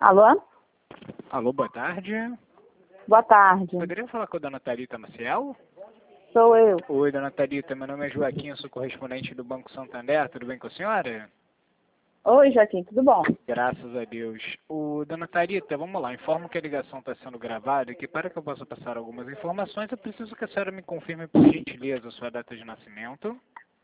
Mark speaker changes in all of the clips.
Speaker 1: Alô?
Speaker 2: Alô, boa tarde.
Speaker 1: Boa tarde.
Speaker 2: Poderia falar com a dona Thalita Maciel?
Speaker 1: Sou eu.
Speaker 2: Oi, dona Thalita, meu nome é Joaquim, eu sou correspondente do Banco Santander, tudo bem com a senhora?
Speaker 1: Oi, Joaquim, tudo bom?
Speaker 2: Graças a Deus. Dona Thalita, vamos lá, informo que a ligação está sendo gravada e que para que eu possa passar algumas informações, eu preciso que a senhora me confirme, por gentileza, a sua data de nascimento.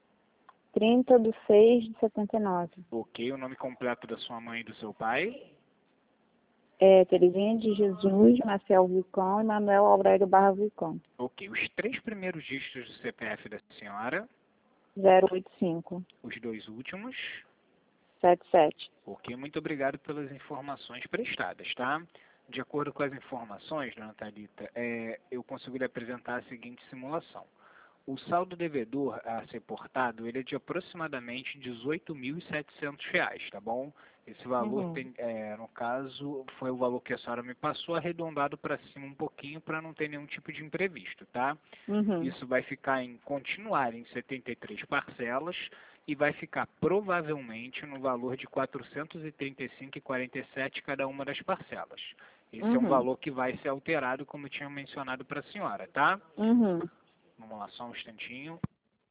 Speaker 1: 30/6/79.
Speaker 2: Ok, o nome completo da sua mãe e do seu pai.
Speaker 1: Terezinha de Jesus, Marcel Vulcão e Manuel Aurélio Barra Vulcão.
Speaker 2: Ok, os 3 primeiros dígitos do CPF da senhora.
Speaker 1: 085
Speaker 2: Os 2 últimos.
Speaker 1: 77.
Speaker 2: Ok, muito obrigado pelas informações prestadas, tá? De acordo com as informações, dona Thalita, eu consigo lhe apresentar a seguinte simulação. O saldo devedor a ser portado, ele é de aproximadamente R$ 18.700, tá bom? Esse valor, no caso, foi o valor que a senhora me passou, arredondado para cima um pouquinho para não ter nenhum tipo de imprevisto, tá? Isso vai ficar continuar em 73 parcelas e vai ficar provavelmente no valor de R$ 435,47 cada uma das parcelas. Esse é um valor que vai ser alterado, como eu tinha mencionado para a senhora, tá? Vamos lá, só um instantinho.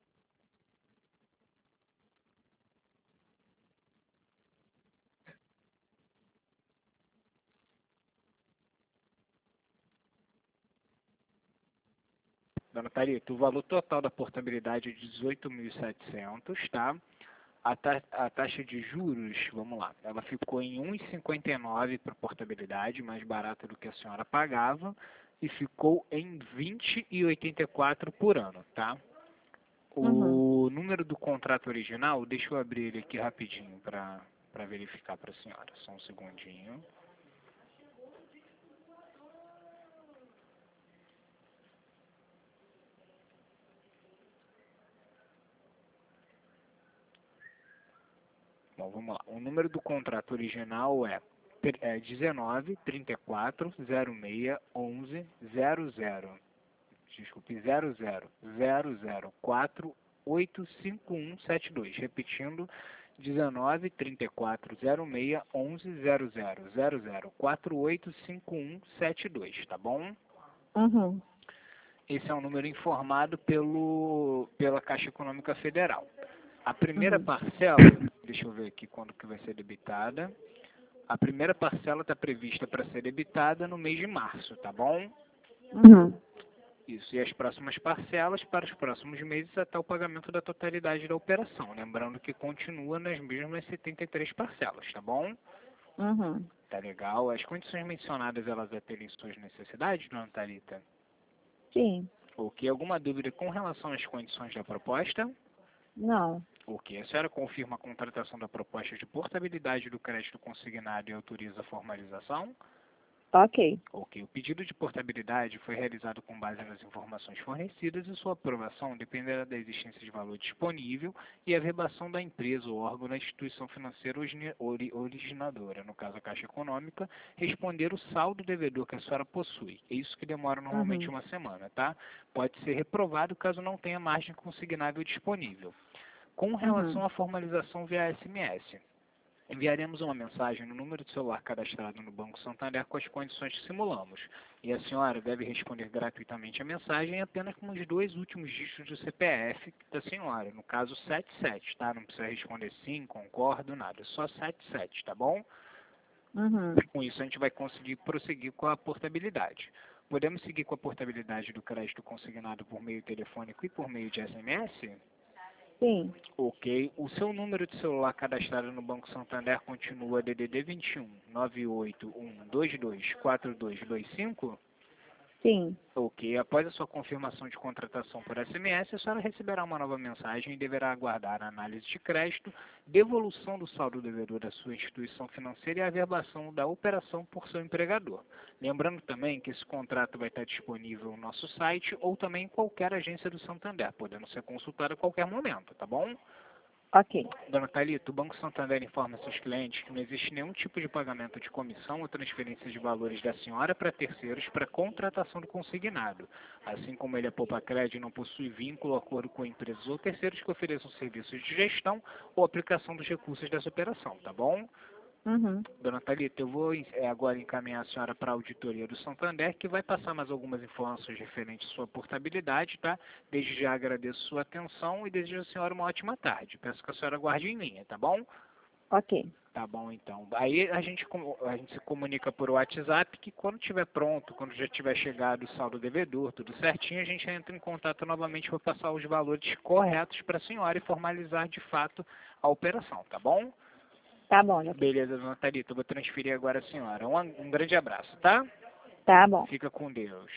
Speaker 2: Dona Thalita, o valor total da portabilidade é de 18.700, tá? A taxa de juros, vamos lá, ela ficou em 1,59 para portabilidade, mais barata do que a senhora pagava, e ficou em 20,84 por ano, tá? O número do contrato original, deixa eu abrir ele aqui rapidinho para verificar para a senhora, só um segundinho. Bom, vamos lá. O número do contrato original é 19 34 06 11 00. Desculpe, 00 00 485172. Repetindo, 19 34 06 11 00 00 485172, tá bom? Esse é um número informado pela Caixa Econômica Federal. A primeira parcela, deixa eu ver aqui quando que vai ser debitada. A primeira parcela está prevista para ser debitada no mês de março, tá bom? Isso, e as próximas parcelas para os próximos meses até o pagamento da totalidade da operação. Lembrando que continua nas mesmas 73 parcelas, tá bom? Tá legal. As condições mencionadas, elas atendem suas necessidades, dona Thalita?
Speaker 1: Sim.
Speaker 2: Ok, alguma dúvida com relação às condições da proposta?
Speaker 1: Não.
Speaker 2: Ok, a senhora confirma a contratação da proposta de portabilidade do crédito consignado e autoriza a formalização?
Speaker 1: Ok.
Speaker 2: Ok, o pedido de portabilidade foi realizado com base nas informações fornecidas e sua aprovação dependerá da existência de valor disponível e a verbação da empresa ou órgão da instituição financeira originadora, no caso a Caixa Econômica, responder o saldo devedor que a senhora possui. É isso que demora normalmente uma semana, tá? Pode ser reprovado caso não tenha margem consignável disponível. Com relação à formalização via SMS, enviaremos uma mensagem no número de celular cadastrado no Banco Santander com as condições que simulamos. E a senhora deve responder gratuitamente a mensagem apenas com os 2 últimos dígitos do CPF da senhora, no caso 77, tá? Não precisa responder sim, concordo, nada, só 77, tá bom? Com isso a gente vai conseguir prosseguir com a portabilidade. Podemos seguir com a portabilidade do crédito consignado por meio telefônico e por meio de SMS?
Speaker 1: Sim.
Speaker 2: Ok. O seu número de celular cadastrado no Banco Santander continua DDD 21 98122 4225?
Speaker 1: Sim.
Speaker 2: Ok. Após a sua confirmação de contratação por SMS, a senhora receberá uma nova mensagem e deverá aguardar a análise de crédito, devolução do saldo devedor da sua instituição financeira e a averbação da operação por seu empregador. Lembrando também que esse contrato vai estar disponível no nosso site ou também em qualquer agência do Santander, podendo ser consultado a qualquer momento, tá bom?
Speaker 1: Ok.
Speaker 2: Dona Thalita, o Banco Santander informa seus clientes que não existe nenhum tipo de pagamento de comissão ou transferência de valores da senhora para terceiros para contratação do consignado. Assim como ele é poupa-crédito e não possui vínculo ou acordo com empresas ou terceiros que ofereçam serviços de gestão ou aplicação dos recursos dessa operação, tá bom?
Speaker 1: Uhum.
Speaker 2: Dona Thalita, eu vou agora encaminhar a senhora para a auditoria do Santander, que vai passar mais algumas informações referentes à sua portabilidade, tá? Desde já agradeço sua atenção e desejo à senhora uma ótima tarde. Peço que a senhora guarde em linha, tá bom?
Speaker 1: Ok.
Speaker 2: Tá bom, então. Aí a gente se comunica por WhatsApp que quando estiver pronto, quando já tiver chegado o saldo devedor, tudo certinho, a gente entra em contato novamente para passar os valores corretos para a senhora e formalizar de fato a operação, tá bom?
Speaker 1: Tá bom, ok.
Speaker 2: Beleza, dona Thalita, eu vou transferir agora a senhora. Um grande abraço, tá?
Speaker 1: Tá bom.
Speaker 2: Fica com Deus.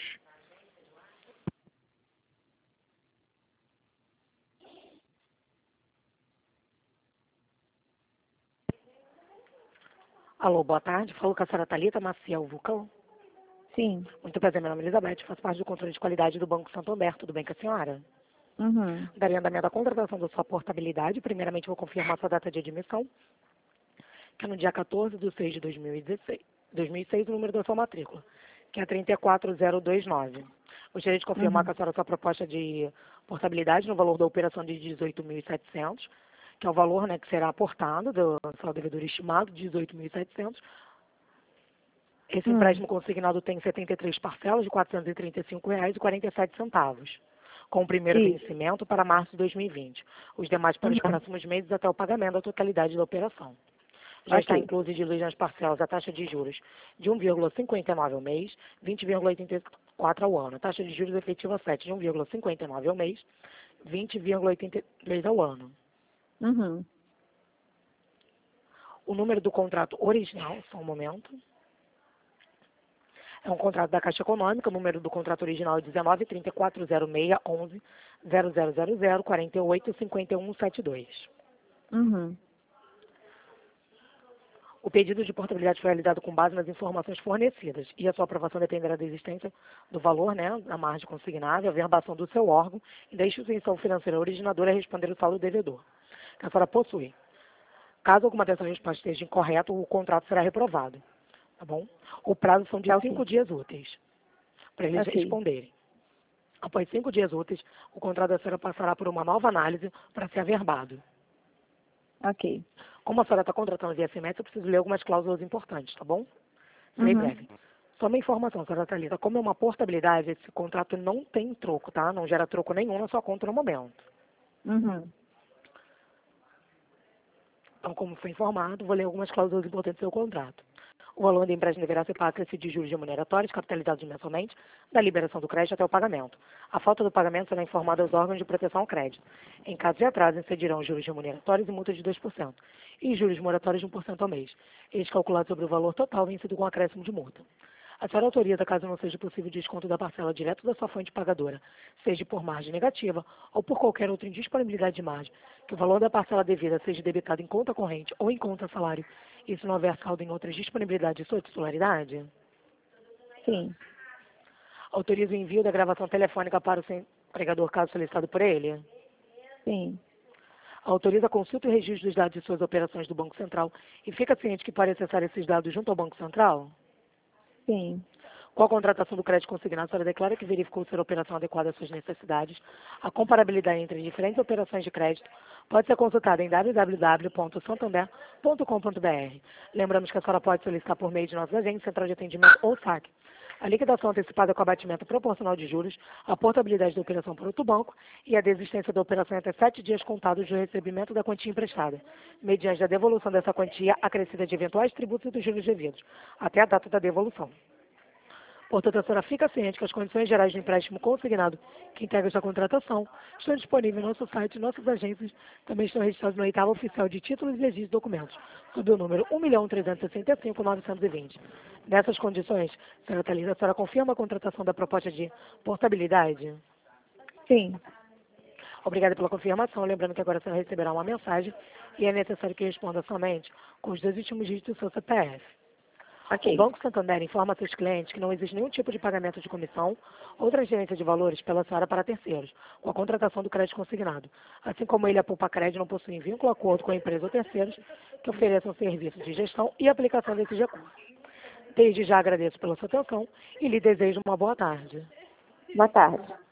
Speaker 3: Alô, boa tarde. Falou com a senhora Thalita Maciel Vulcão.
Speaker 1: Sim.
Speaker 3: Muito prazer, meu nome é Elizabeth. Faço parte do controle de qualidade do Banco Santander. Tudo bem com a senhora?
Speaker 1: Uhum.
Speaker 3: Daria andamento à contratação da sua portabilidade. Primeiramente, vou confirmar sua data de admissão, que é no dia 14 de 6 de 2006, o número da sua matrícula, que é 34029. Gostaria de confirmar
Speaker 1: Uhum.
Speaker 3: com a senhora sua proposta de portabilidade no valor da operação de 18.700, que é o valor, né, que será aportado do saldo devedor estimado, 18.700. Esse empréstimo consignado tem 73 parcelas de R$ 435,47, com o primeiro
Speaker 1: Isso.
Speaker 3: vencimento para março de 2020. Os demais para os próximos meses até o pagamento da totalidade da operação. Já está
Speaker 1: Ok.
Speaker 3: incluso de nas parcelas a taxa de juros de 1,59 ao mês, 20,84 ao ano. A taxa de juros efetiva 7 de 1,59 ao mês, 20,83 ao ano.
Speaker 1: Uhum.
Speaker 3: O número do contrato original, só um momento. É um contrato da Caixa Econômica, o número do contrato original é 19.340611-0000485172.
Speaker 1: Uhum.
Speaker 3: O pedido de portabilidade foi realizado com base nas informações fornecidas e a sua aprovação dependerá da existência do valor, né, da margem consignada, a verbação do seu órgão e da instituição financeira originadora a responder o saldo devedor, que a senhora possui. Caso alguma dessas respostas esteja incorreta, o contrato será reprovado. Tá bom? O prazo são de
Speaker 1: Tá ok.
Speaker 3: 5 dias úteis para eles
Speaker 1: Ok.
Speaker 3: responderem. Após 5 dias úteis, o contrato da senhora passará por uma nova análise para ser averbado.
Speaker 1: Ok.
Speaker 3: Como a senhora está contratando via CMS, eu preciso ler algumas cláusulas importantes, tá bom? Serei
Speaker 1: Uhum.
Speaker 3: breve. Só uma informação, senhora Thalita. Como é uma portabilidade, esse contrato não tem troco, tá? Não gera troco nenhum na sua conta no momento.
Speaker 1: Uhum.
Speaker 3: Então, como foi informado, vou ler algumas cláusulas importantes do seu contrato. O valor do empréstimo deverá ser pago acrescido de juros remuneratórios, capitalizados mensalmente, da liberação do crédito até o pagamento. A falta do pagamento será informada aos órgãos de proteção ao crédito. Em caso de atraso, incidirão juros remuneratórios e multas de 2%, e juros moratórios de 1% ao mês. Eles calculados sobre o valor total vencido com acréscimo de multa. A senhora autoriza, caso não seja possível desconto da parcela direto da sua fonte pagadora, seja por margem negativa ou por qualquer outra indisponibilidade de margem, que o valor da parcela devida seja debitado em conta corrente ou em conta salário, e se não houver saldo em outras disponibilidades de sua titularidade?
Speaker 1: Sim.
Speaker 3: Autoriza o envio da gravação telefônica para o seu empregador, caso solicitado por ele?
Speaker 1: Sim.
Speaker 3: Autoriza a consulta e registro dos dados de suas operações do Banco Central e fica ciente que pode acessar esses dados junto ao Banco Central?
Speaker 1: Sim.
Speaker 3: Com a contratação do crédito consignado, a senhora declara que verificou ser a operação adequada às suas necessidades. A comparabilidade entre diferentes operações de crédito pode ser consultada em www.santander.com.br. Lembramos que a senhora pode solicitar por meio de nossos agentes, central de atendimento ou saque a liquidação antecipada com abatimento proporcional de juros, a portabilidade da operação por outro banco e a desistência da operação em até 7 dias contados do recebimento da quantia emprestada, mediante a devolução dessa quantia acrescida de eventuais tributos e dos juros devidos, até a data da devolução. Portanto, a senhora fica ciente que as condições gerais de empréstimo consignado que integram esta contratação estão disponíveis no nosso site e nossas agências também estão registradas no oitavo oficial de títulos e registros de documentos, sob o número 1.365.920. Nessas condições, senhora Thalita, a senhora confirma a contratação da proposta de portabilidade?
Speaker 1: Sim.
Speaker 3: Obrigada pela confirmação. Lembrando que agora a senhora receberá uma mensagem e é necessário que responda somente com os 2 últimos dígitos do seu CPF. O
Speaker 1: Ok.
Speaker 3: Banco Santander informa a seus clientes que não existe nenhum tipo de pagamento de comissão ou transferência de valores pela senhora para terceiros, com a contratação do crédito consignado. Assim como ele, a Poupa Crédito, não possui vínculo ou acordo com a empresa ou terceiros que ofereçam serviços de gestão e aplicação desses recursos. Desde já agradeço pela sua atenção e lhe desejo uma boa tarde.
Speaker 1: Boa tarde.